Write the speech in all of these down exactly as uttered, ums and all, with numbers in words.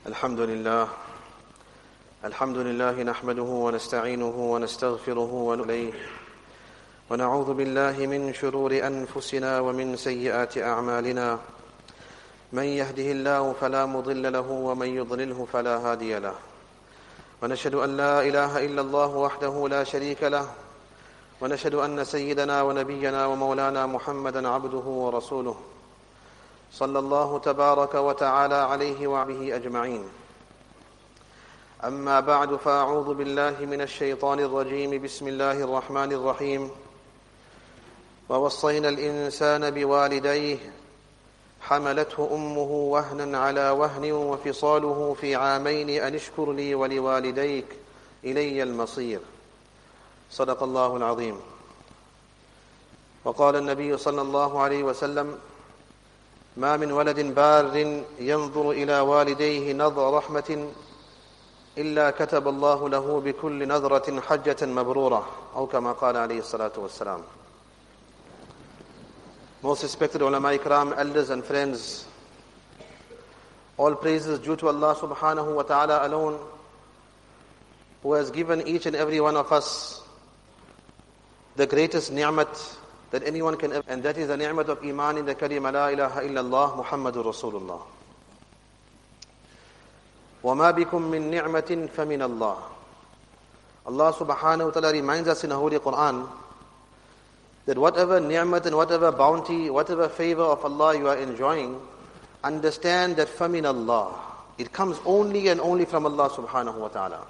الحمد لله الحمد لله نحمده ونستعينه ونستغفره ونؤمن ونعوذ بالله من شرور أنفسنا ومن سيئات أعمالنا من يهده الله فلا مضل له ومن يضلله فلا هادي له ونشهد أن لا إله إلا الله وحده لا شريك له ونشهد أن سيدنا ونبينا ومولانا محمدا عبده ورسوله صلى الله تبارك وتعالى عليه وعليه أجمعين. أما بعد فأعوذ بالله من الشيطان الرجيم. بسم الله الرحمن الرحيم. ووصينا الإنسان بوالديه حملته أمه وهنا على وهن وفصاله في عامين أن اشكر لي ولوالديك إلي المصير. صدق الله العظيم. وقال النبي صلى الله عليه وسلم: ما من ولد بار ينظر إلى والديه نظر رحمة إلا كتب الله له بكل نظرة حجة مبرورة أو كما قال عليه الصلاة والسلام. Most respected ulama ikram, elders and friends, all praises due to Allah subhanahu wa ta'ala alone, who has given each and every one of us the greatest ni'mat that anyone can ever, and that is the ni'mat of iman in the kalima la ilaha illallah Muhammadur Rasulullah. وَمَا بِكُم مِّن نِعْمَةٍ فَمِنَ اللَّهِ. Allah subhanahu wa ta'ala reminds us in the Holy Quran that whatever ni'mat and whatever bounty, whatever favor of Allah you are enjoying, understand that فَمِنَ اللَّهِ. It comes only and only from Allah subhanahu wa ta'ala.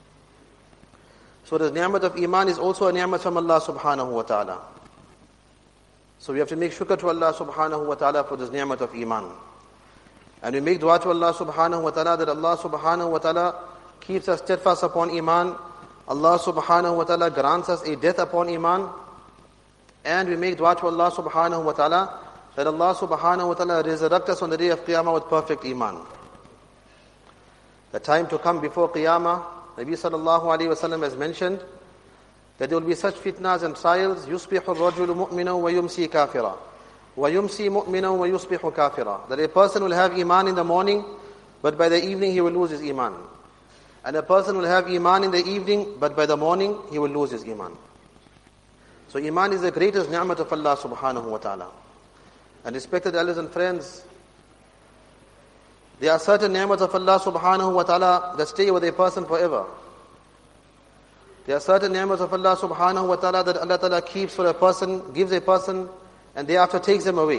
So the ni'mat of iman is also a ni'mat from Allah subhanahu wa ta'ala. So we have to make shukr to Allah subhanahu wa ta'ala for this ni'mat of iman. And we make dua to Allah subhanahu wa ta'ala that Allah subhanahu wa ta'ala keeps us steadfast upon iman. Allah subhanahu wa ta'ala grants us a death upon iman. And we make dua to Allah subhanahu wa ta'ala that Allah subhanahu wa ta'ala resurrect us on the day of Qiyamah with perfect iman. The time to come before Qiyamah, Nabi sallallahu alayhi wa sallam has mentioned that there will be such fitnas and trials. يُصْبِحُ الرَّجُلُ مُؤْمِنًا وَيُمْسِي كَافِرًا وَيُمْسِي مُؤْمِنًا وَيُصْبِحُ كَافِرًا. That a person will have iman in the morning, but by the evening he will lose his iman. And a person will have iman in the evening, but by the morning he will lose his iman. So iman is the greatest ni'mat of Allah subhanahu wa ta'ala. And respected elders and friends, there are certain ni'mats of Allah subhanahu wa ta'ala that stay with a person forever. There are certain ni'mats of Allah subhanahu wa ta'ala that Allah ta'ala keeps for a person, gives a person, and thereafter takes them away.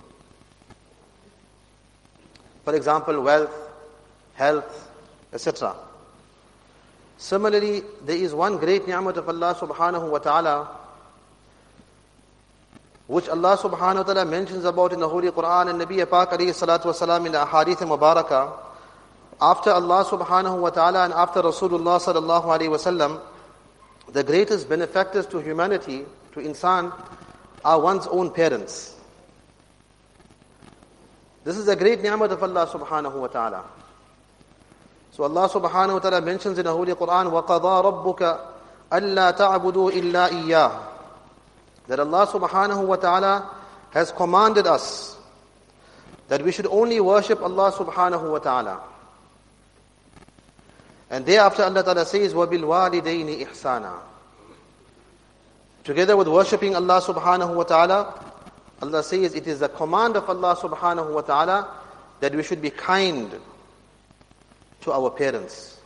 For example, wealth, health, et cetera. Similarly, there is one great ni'mat of Allah subhanahu wa ta'ala which Allah subhanahu wa ta'ala mentions about in the Holy Quran and Nabi Pak alayhi salatu wasalam in the Ahadith Mubarakah. After Allah subhanahu wa ta'ala and after Rasulullah sallallahu alayhi wa sallam, the greatest benefactors to humanity, to insan, are one's own parents. This is a great ni'mat of Allah subhanahu wa ta'ala. So Allah subhanahu wa ta'ala mentions in the Holy Quran, وَقَضَى رَبُّكَ أَلَّا تَعْبُدُوا إِلَّا إِيَّاهُ. That Allah subhanahu wa ta'ala has commanded us that we should only worship Allah subhanahu wa ta'ala. And thereafter Allah ta'ala says, وَبِالْوَالِدَيْنِ إِحْسَانًا. Together with worshipping Allah subhanahu wa ta'ala, Allah says it is the command of Allah subhanahu wa ta'ala that we should be kind to our parents.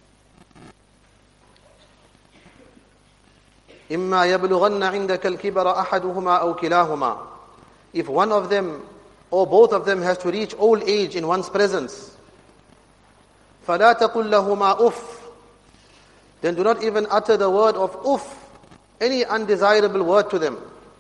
إِمَّا يَبْلُغَنَّ عِنْدَكَ الْكِبَرَ أَحَدُهُمَا أَوْ كِلَاهُمَا. If one of them or both of them has to reach old age in one's presence, فَلَا تَقُلْ لَهُمَا أُفٍّ. Then do not even utter the word of uff, any undesirable word to them.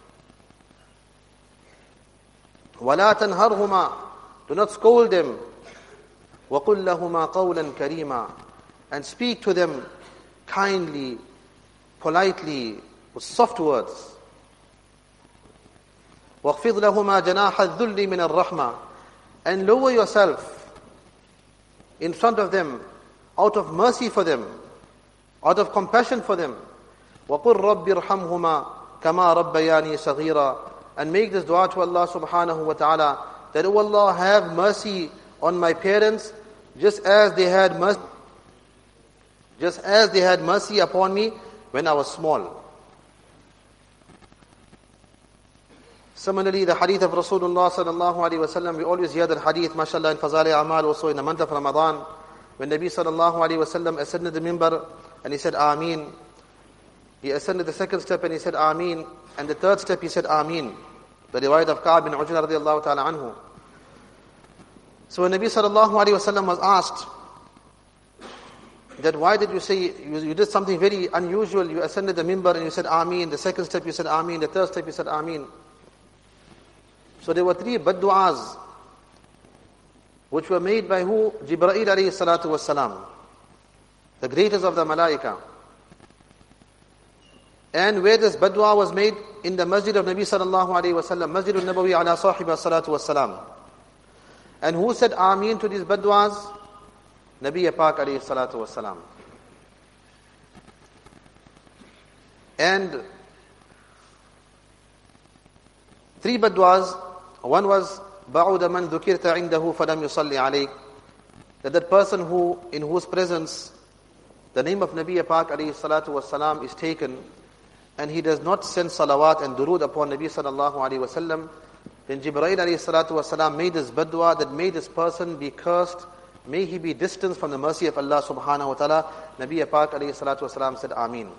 وَلَا تَنْهَرْهُمَا. Do not scold them. وَقُلْ لَهُمَا قَوْلًا كَرِيمًا. And speak to them kindly, politely, with soft words. وَاخْفِضْ لَهُمَا جَنَاحَ الذُّلِّ مِنَ الرَّحْمَةِ. And lower yourself in front of them, out of mercy for them, out of compassion for them. وَقُلْ رَبِّ ارْحَمْهُمَا كَمَا رَبَّيَانِي صَغِيرًا. And make this dua to Allah subhanahu wa ta'ala, that, O Allah, have mercy on my parents just as they had mercy, just as they had mercy upon me when I was small. Similarly, the hadith of Rasulullah sallallahu alaihi wasallam, we always hear that hadith, mashallah, in Fazal Amal, also in the month of Ramadan, when Nabi sallallahu alaihi wasallam ascended the mimbar and he said, Ameen. He ascended the second step and he said, Ameen. And the third step he said, Ameen. The riwayat of Ka'b bin Ujra radiallahu ta'ala anhu. So when Nabi sallallahu alaihi wasallam was asked, that why did you say, you, you did something very unusual, you ascended the mimbar and you said Ameen, the second step you said Ameen, the third step you said Ameen. So there were three bad du'as, which were made by who? Jibreel alayhi salatu wassalam, the greatest of the malaika. And where this bad du'a was made? In the masjid of Nabi sallallahu alayhi wasallam, Masjid al-Nabawi ala sahiba salatu wassalam. And who said Ameen to these bad du'as? Nabi Pak alayhi salatu wassalam. And three bad du'as. One was بَعُودَ مَنْ ذُكِرْتَ عِنْدَهُ فَلَمْ يُصَلِّ عَلَيْكَ, that that person who, in whose presence the name of Nabi Pak alayhi salatu wassalam is taken, and he does not send salawat and durood upon Nabi sallallahu alayhi wasallam, then Jibreel alayhi salatu wassalam made this bad dua that may this person be cursed, may he be distanced from the mercy of Allah subhanahu wa ta'ala. Nabi Pak alayhi salatu wassalam said Ameen.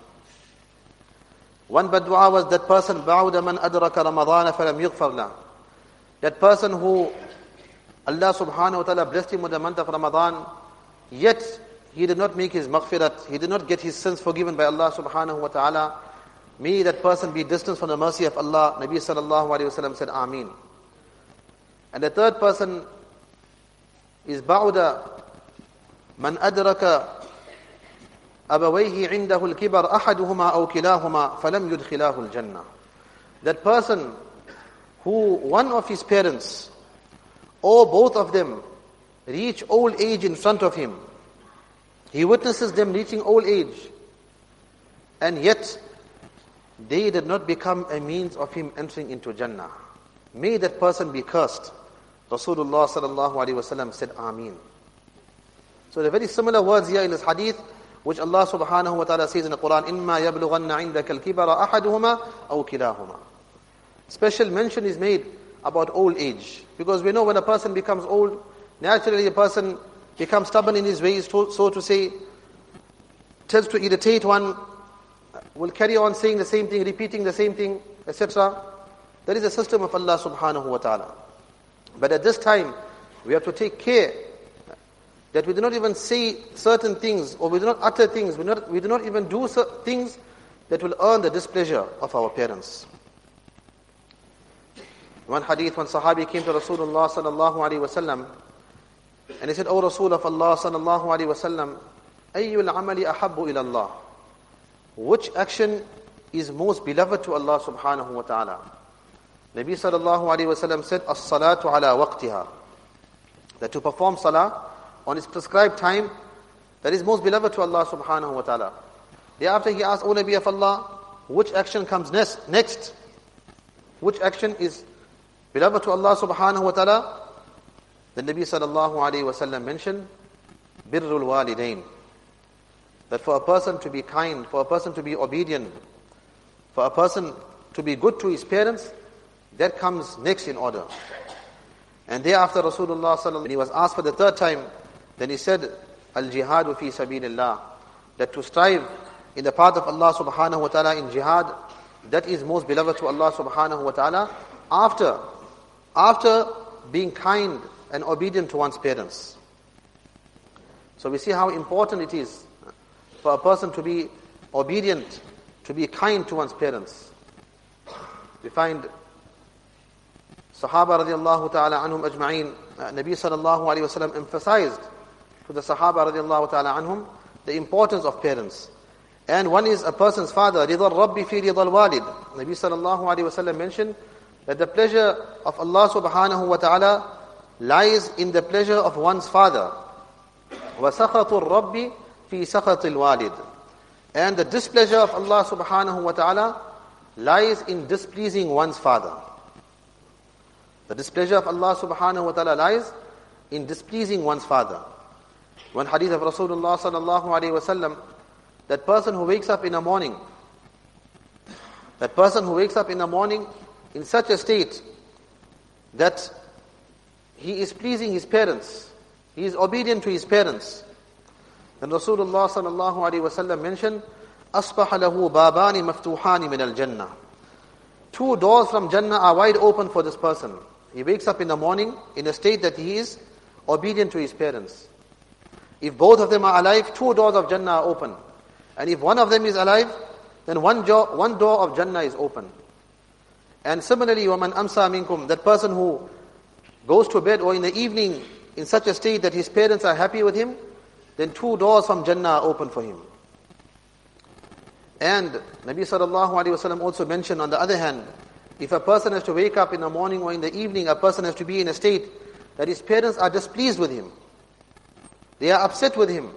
One bad dua was that person, بَعُودَ مَنْ أَدْرَكَ رَمَضَانَ فَلَمْ يُغْفَرْ لَهُ, that person who Allah subhanahu wa ta'ala blessed him with the month of Ramadan, yet he did not make his maghfirat, he did not get his sins forgiven by Allah subhanahu wa ta'ala, may that person be distanced from the mercy of Allah. Nabi sallallahu alayhi wa sallam said Ameen. And the third person is Ba'uda man adraka abawayhi indahu al-kibar ahaduhuma aw kilahuma falam yudkhilahu al-jannah, that person who one of his parents or both of them reach old age in front of him, he witnesses them reaching old age, and yet they did not become a means of him entering into Jannah, may that person be cursed. Rasulullah sallallahu alaihi wasallam said Ameen. So the very similar words here in this hadith, which Allah subhanahu wa ta'ala says in the Quran, إِمَّا يَبْلُغَنَّ عِنْدَكَ الْكِبَرَ أَحَدُهُمَا أَوْ كِلَاهُمَا. Special mention is made about old age, because we know when a person becomes old, naturally a person becomes stubborn in his ways, so to say, tends to irritate one, will carry on saying the same thing, repeating the same thing, et cetera. That is the system of Allah subhanahu wa ta'ala. But at this time, we have to take care that we do not even say certain things, or we do not utter things, we, not, we do not even do things that will earn the displeasure of our parents. One hadith, one Sahabi came to Rasulullah sallallahu alaihi wasallam, and he said, "O Rasul of Allah sallallahu alaihi wasallam, ayyul amali ahabbu ila Allah?" Which action is most beloved to Allah subhanahu wa ta'ala? Nabi sallallahu alaihi wasallam said, "As-salatu ala waqtiha." That to perform salah on its prescribed time, that is most beloved to Allah subhanahu wa ta'ala. Thereafter he asked, "O Nabi of Allah, which action comes next? Next, which action is beloved to Allah subhanahu wa ta'ala?" The Nabi sallallahu alayhi wa sallam mentioned, birrul walidain. That for a person to be kind, for a person to be obedient, for a person to be good to his parents, that comes next in order. And thereafter Rasulullah sallallahu alayhi wa sallam, when he was asked for the third time, then he said, al-jihadu fi sabilillah. That to strive in the path of Allah subhanahu wa ta'ala in jihad, that is most beloved to Allah subhanahu wa ta'ala, after, after being kind and obedient to one's parents. So we see how important it is for a person to be obedient, to be kind to one's parents. We find Sahaba radiallahu ta'ala anhum ajma'een, uh, Nabi sallallahu alayhi wa sallam emphasized to the Sahaba radiallahu ta'ala anhum the importance of parents. And one is a person's father, رِضَى الرَّبِّ فِي رِضَى الْوَالِدِ. Nabi sallallahu alayhi wa sallam mentioned that the pleasure of Allah subhanahu wa ta'ala lies in the pleasure of one's father. وَسَخَطُ الرَّبِّ فِي سَخَطِ الْوَالِدِ. And the displeasure of Allah subhanahu wa ta'ala lies in displeasing one's father. The displeasure of Allah subhanahu wa ta'ala lies in displeasing one's father. One hadith of Rasulullah sallallahu alaihi wasallam, that person who wakes up in the morning, that person who wakes up in the morning in such a state that he is pleasing his parents, he is obedient to his parents. Then Rasulullah sallallahu alaihi wasallam mentioned, أَصْبَحَ لَهُ بَابَانِ مَفْتُوحَانِ مِنَ الْجَنَّةِ. Two doors from Jannah are wide open for this person. He wakes up in the morning in a state that he is obedient to his parents. If both of them are alive, two doors of Jannah are open. And if one of them is alive, then one, jo- one door of Jannah is open. And similarly, وَمَنْ أَمْسَى مِنْكُمْ, that person who goes to bed or in the evening in such a state that his parents are happy with him, then two doors from Jannah are open for him. And Nabi sallallahu alaihi wasallam also mentioned, on the other hand, if a person has to wake up in the morning or in the evening, a person has to be in a state that his parents are displeased with him, they are upset with him,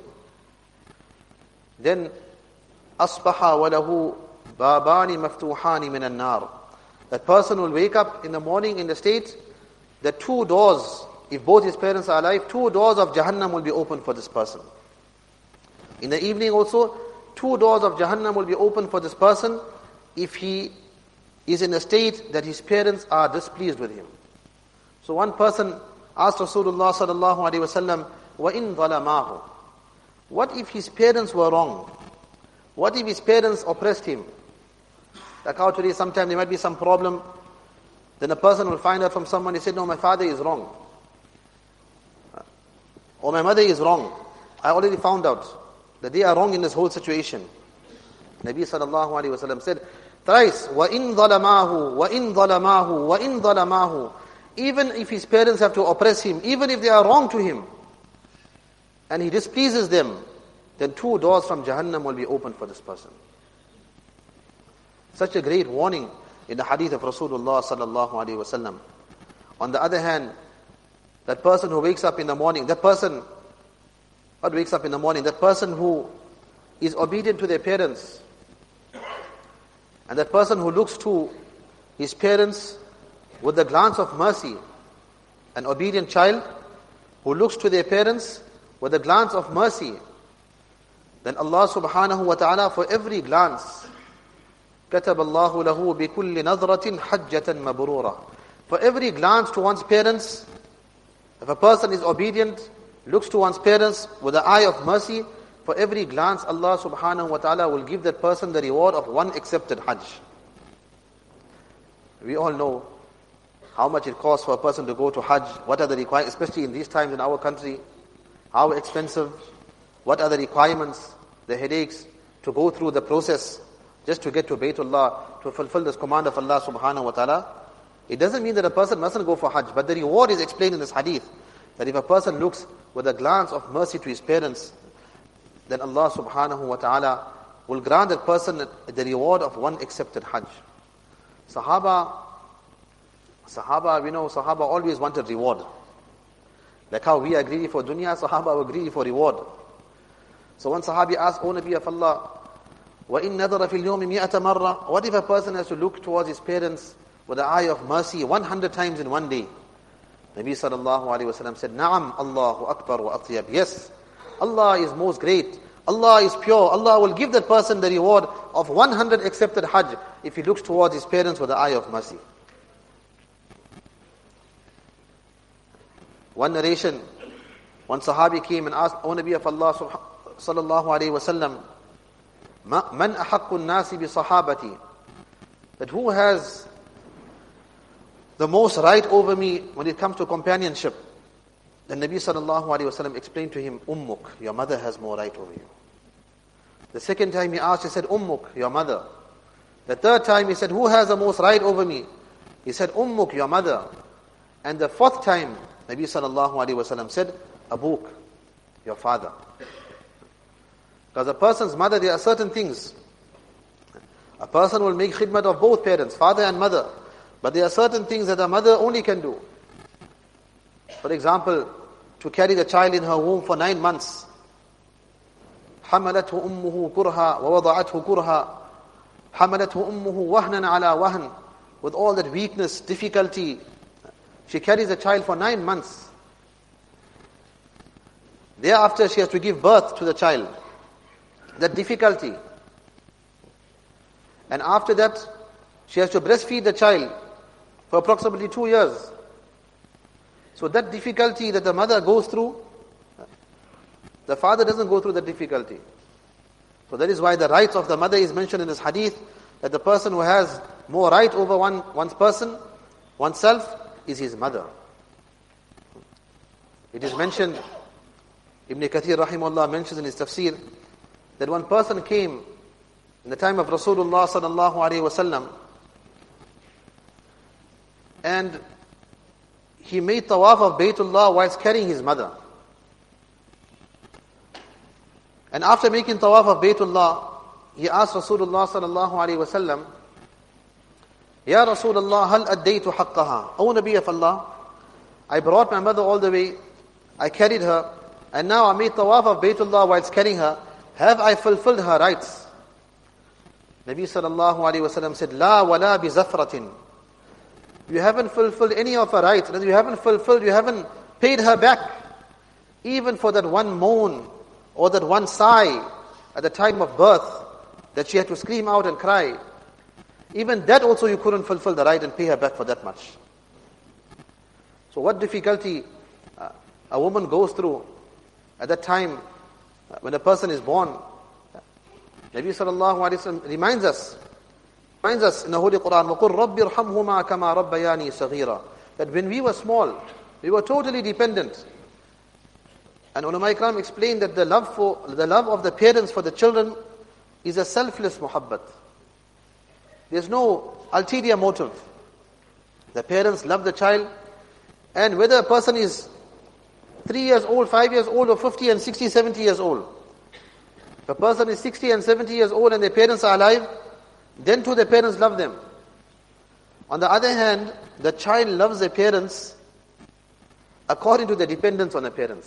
then أَصْبَحَ وَلَهُ بَابَانِ مَفْتُوحَانِ مِنَ النَّارِ. That person will wake up in the morning in the state that two doors, if both his parents are alive, two doors of Jahannam will be open for this person. In the evening also, two doors of Jahannam will be open for this person if he is in a state that his parents are displeased with him. So one person asked Rasulullah sallallahu alaihi wasallam, وَإِن ظَلَمَاهُ. What if his parents were wrong? What if his parents oppressed him? Like how today sometimes there might be some problem, then a person will find out from someone, he said, no, my father is wrong. Or my mother is wrong. I already found out that they are wrong in this whole situation. Nabi sallallahu alaihi wasallam said, thrice, وَإِن ظَلَمَاهُ وَإِن ظَلَمَاهُ وَإِن ظَلَمَاهُ. Even if his parents have to oppress him, even if they are wrong to him, and he displeases them, then two doors from Jahannam will be opened for this person. Such a great warning in the hadith of Rasulullah sallallahu alaihi wasallam. On the other hand, that person who wakes up in the morning, that person, what wakes up in the morning, that person who is obedient to their parents, and that person who looks to his parents with the glance of mercy, an obedient child who looks to their parents with a glance of mercy, then Allah subhanahu wa ta'ala, for every glance, كَتَبَ اللَّهُ لَهُ بِكُلِّ نَظْرَةٍ حَجَّةً مَبْرُورًا. For every glance to one's parents, if a person is obedient, looks to one's parents with the eye of mercy, for every glance Allah subhanahu wa ta'ala will give that person the reward of one accepted Hajj. We all know how much it costs for a person to go to Hajj, what are the requirements, especially in these times in our country, how expensive, what are the requirements, the headaches, to go through the process just to get to Baytullah, to fulfill this command of Allah subhanahu wa ta'ala. It doesn't mean that a person mustn't go for Hajj, but the reward is explained in this hadith, that if a person looks with a glance of mercy to his parents, then Allah subhanahu wa ta'ala will grant that person the reward of one accepted Hajj. Sahaba, Sahaba, we know Sahaba always wanted reward. Like how we are greedy for dunya, Sahaba were greedy for reward. So one Sahabi asked, O Nabi of Allah, وَإِن نَظَرَ فِي الْيَوْمِ مِئَةَ مَرَّةٍ. What if a person has to look towards his parents with the eye of mercy one hundred times in one day? Nabi sallallahu alayhi wa sallam said, Na'am, Allahu Akbar wa Atyab. Yes, Allah is most great. Allah is pure. Allah will give that person the reward of one hundred accepted Hajj if he looks towards his parents with the eye of mercy. One narration, one Sahabi came and asked, O Nabi of Allah sallallahu alayhi wa sallam, Man ahaqqu nasi bi sahabati? That who has the most right over me when it comes to companionship? Then Nabi sallallahu alayhi wa sallam explained to him, Ummuk, your mother has more right over you. The second time he asked, he said, Ummuk, your mother. The third time he said, who has the most right over me? He said, Ummuk, your mother. And the fourth time, Nabi sallallahu alayhi wa sallam said, Abuk, your father. Because a person's mother, there are certain things. A person will make khidmat of both parents, father and mother. But there are certain things that a mother only can do. For example, to carry the child in her womb for nine months. حَمَلَتْهُ أُمُّهُ كُرْهًا وَوَضَعَتْهُ كُرْهًا حَمَلَتْهُ أُمُّهُ وَهْنًا عَلَى وَهْنٍ. With all that weakness, difficulty, she carries the child for nine months. Thereafter, she has to give birth to the child. That difficulty. And after that, she has to breastfeed the child for approximately two years. So that difficulty that the mother goes through, the father doesn't go through that difficulty. So that is why the rights of the mother is mentioned in this hadith, that the person who has more right over one one's person, oneself, is his mother. It is mentioned, Ibn Kathir rahimahullah mentions in his tafsir, that one person came in the time of Rasulullah sallallahu alaihi wasallam, and he made tawaf of Baytullah whilst carrying his mother. And after making tawaf of Baytullah, he asked Rasulullah sallallahu alaihi wasallam, Ya Rasulullah, hal addaytu haqqaha? O Nabi of Allah, I brought my mother all the way, I carried her, and now I made tawaf of Baytullah whilst carrying her. Have I fulfilled her rights? Nabi sallallahu alaihi wasallam said, La wala bi zafratin. You haven't fulfilled any of her rights. You haven't fulfilled, you haven't paid her back. Even for that one moan or that one sigh at the time of birth that she had to scream out and cry. Even that also you couldn't fulfill the right and pay her back for that much. So what difficulty uh, a woman goes through at that time uh, when a person is born. Nabi sallallahu alaihi wasallam reminds us, reminds us in the Holy Quran, وَقُلْ رَبِّ ارْحَمْهُمَا كَمَا رَبَّيَانِي صَغِيرًا, that when we were small, we were totally dependent. And ulama ikram explained that the love for the love of the parents for the children is a selfless muhabbat. There's no ulterior motive. The parents love the child, and whether a person is three years old, five years old, or fifty and sixty, seventy years old. If a person is sixty and seventy years old and their parents are alive, then too their parents love them. On the other hand, the child loves their parents according to their dependence on the parents.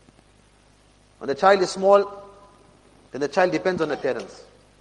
When the child is small, then the child depends on the parents.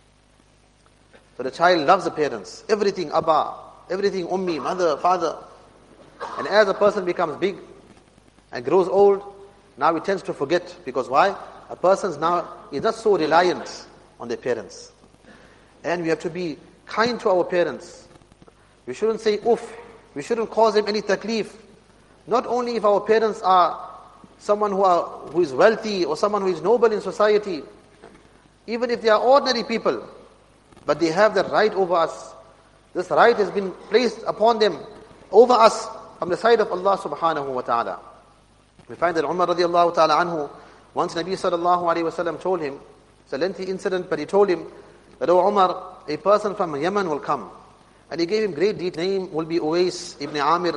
So the child loves the parents. Everything, Abba, everything, Ummi, mother, father. And as a person becomes big and grows old, now he tends to forget. Because why? A person now is not so reliant on their parents. And we have to be kind to our parents. We shouldn't say oof. We shouldn't cause them any taklif. Not only if our parents are someone who are who is wealthy or someone who is noble in society, even if they are ordinary people, but they have the right over us. This right has been placed upon them, over us, from the side of Allah subhanahu wa ta'ala. We find that Umar radiallahu ta'ala anhu, once Nabi sallallahu alayhi wa sallam told him, it's a lengthy incident, but he told him that, oh Umar, a person from Yemen will come. And he gave him great detail. Name will be Uwais ibn Amir.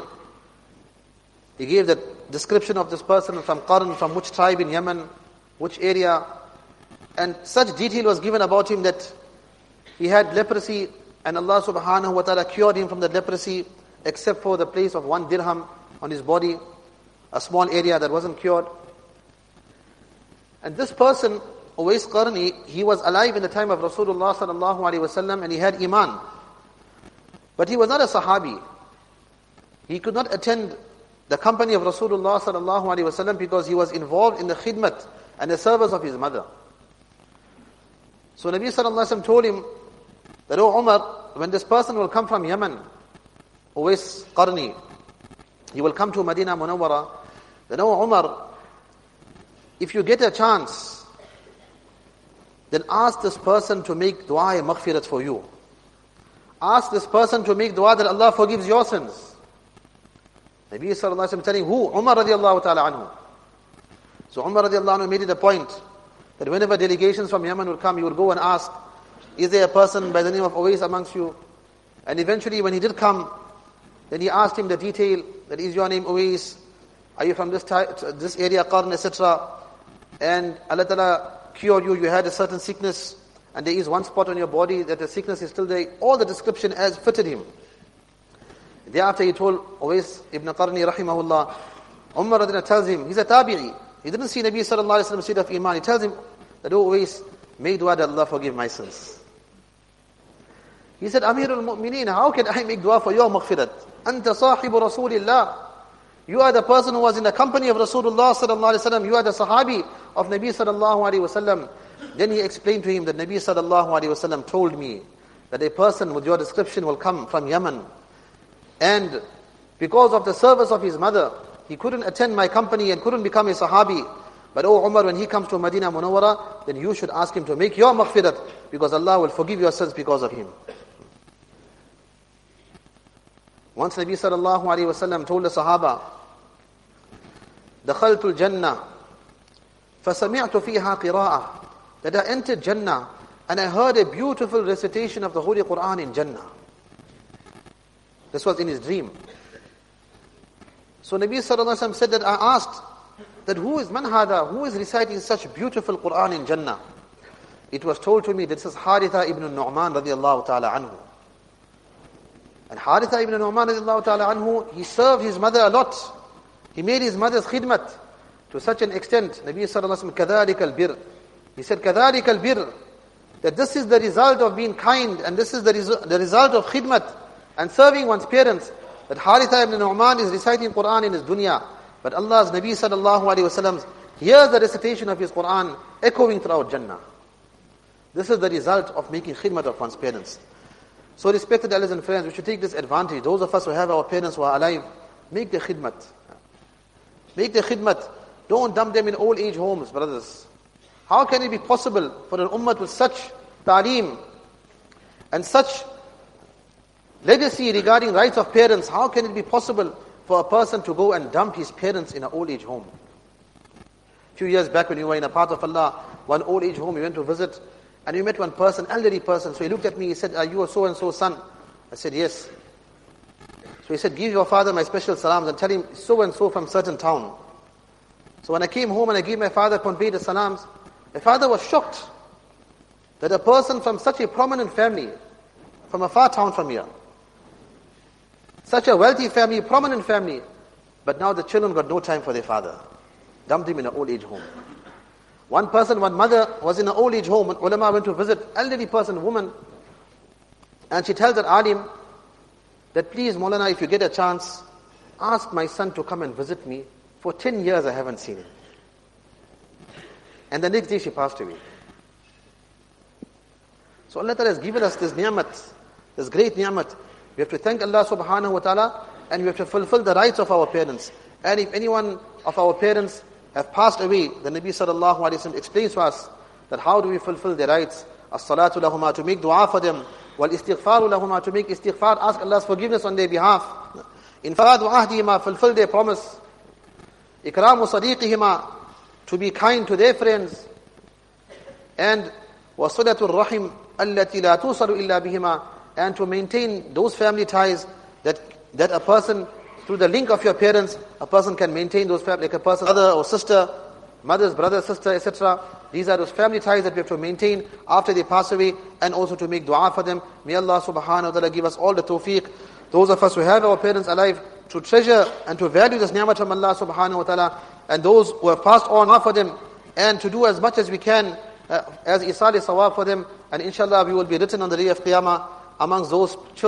He gave the description of this person from Qarn, from which tribe in Yemen, which area. And such detail was given about him that he had leprosy, and Allah subhanahu wa ta'ala cured him from the leprosy, except for the place of one dirham on his body, a small area that wasn't cured. And this person, Uwais Qarni, he was alive in the time of Rasulullah sallallahu alaihi wasallam, and he had iman. But he was not a sahabi. He could not attend the company of Rasulullah sallallahu alaihi wasallam because he was involved in the khidmat and the service of his mother. So Nabi sallallahu alaihi wasallam told him that, oh Umar, when this person will come from Yemen, Uwais Qarni, he will come to Medina Munawwara, then, oh Umar, if you get a chance, then ask this person to make dua and maghfirat for you. Ask this person to make dua that Allah forgives your sins. Nabi sallallahu alaihi wasallam telling who? Umar radiallahu ta'ala anhu. So Umar radiallahu anhu made it a point that whenever delegations from Yemen would come, he would go and ask, is there a person by the name of Uwais amongst you? And eventually when he did come, then he asked him the detail, that is your name Uwais? Are you from this type, this area, Qarn, et cetera? And Allah Ta'ala cured you, you had a certain sickness, and there is one spot on your body that the sickness is still there. All the description as fitted him. Thereafter he told Uwais ibn Qarni rahimahullah, Umar radina tells him, he's a tabi'i. He didn't see Nabi sallallahu alaihi wasallam seed of iman. He tells him that, oh Uwais, make dua that Allah forgive my sins. He said, Amirul Mu'mineen, how can I make dua for your maghfirat? Anta sahibu Rasulillah. You are the person who was in the company of Rasulullah sallallahu alaihi wasallam. You are the Sahabi of Nabi sallallahu alaihi wasallam. Then he explained to him that Nabi sallallahu alaihi wasallam told me that a person with your description will come from Yemen. And because of the service of his mother, he couldn't attend my company and couldn't become a Sahabi. But oh Umar, when he comes to Medina Munawwara, then you should ask him to make your maghfirat, because Allah will forgive your sins because of him. Once Nabi sallallahu alaihi wasallam told the Sahaba, دخلت الجنة فسمعت فيها قراءة, that I entered Jannah and I heard a beautiful recitation of the Holy Quran in Jannah. This was in his dream. So Nabi sallallahu alaihi wasallam said that I asked that who is man hada, who is reciting such beautiful Quran in Jannah? It was told to me, this is Haritha ibn Nu'man radiyallahu ta'ala anhu. And Haritha ibn Nu'man radiyallahu ta'ala anhu, he served his mother a lot. He made his mother's khidmat to such an extent. Nabi sallallahu alaihi wasallam, كَذَلِكَ الْبِرْ. He said, كَذَلِكَ الْبِرْ. That this is the result of being kind, and this is the, resu- the result of khidmat and serving one's parents. That Haritha ibn Nu'man is reciting Quran in his dunya. But Allah's Nabi sallallahu alaihi wasallam hears the recitation of his Quran echoing throughout Jannah. This is the result of making khidmat of one's parents. So respected elders and friends, we should take this advantage. Those of us who have our parents who are alive, make the khidmat. Make the khidmat. Don't dump them in old age homes, brothers. How can it be possible for an ummah with such ta'aleem and such legacy regarding rights of parents? How can it be possible for a person to go and dump his parents in an old age home? A few years back when we were in a part of Allah, one old age home, we went to visit, and we met one person, elderly person. So he looked at me, he said, are you a so-and-so son? I said, yes. So he said, give your father my special salams and tell him so-and-so from certain town. So when I came home and I gave my father, conveyed the salams, my father was shocked that a person from such a prominent family, from a far town from here, such a wealthy family, prominent family, but now the children got no time for their father. Dumped him in an old age home. One person, one mother was in an old age home, and ulama went to visit, elderly person, woman, and she tells that alim that please Maulana, if you get a chance, ask my son to come and visit me. For ten years I haven't seen him. And the next day she passed away. So Allah Ta'ala has given us this ni'mat, this great ni'mat. We have to thank Allah subhanahu wa ta'ala, and we have to fulfill the rights of our parents. And if anyone of our parents have passed away, the Nabi sallallahu alayhi wa sallam explains to us that how do we fulfill their rights? As-salatu lahuma, to make dua for them. Wal-istighfaru lahuma, to make istighfar, ask Allah's forgiveness on their behalf. Infadu ahdihima, fulfill their promise. Ikramu sadiqihima, to be kind to their friends. And wasulatul rahim allati la tusalu illa bihima, and to maintain those family ties that that a person, through the link of your parents, a person can maintain those family, like a person's mother or sister, mother's brother, sister, et cetera. These are those family ties that we have to maintain after they pass away, and also to make dua for them. May Allah subhanahu wa ta'ala give us all the tawfiq. Those of us who have our parents alive, to treasure and to value this ni'mat from Allah subhanahu wa ta'ala, and those who have passed on for them, and to do as much as we can uh, as isali sawab for them, and inshallah we will be written on the day of Qiyamah amongst those children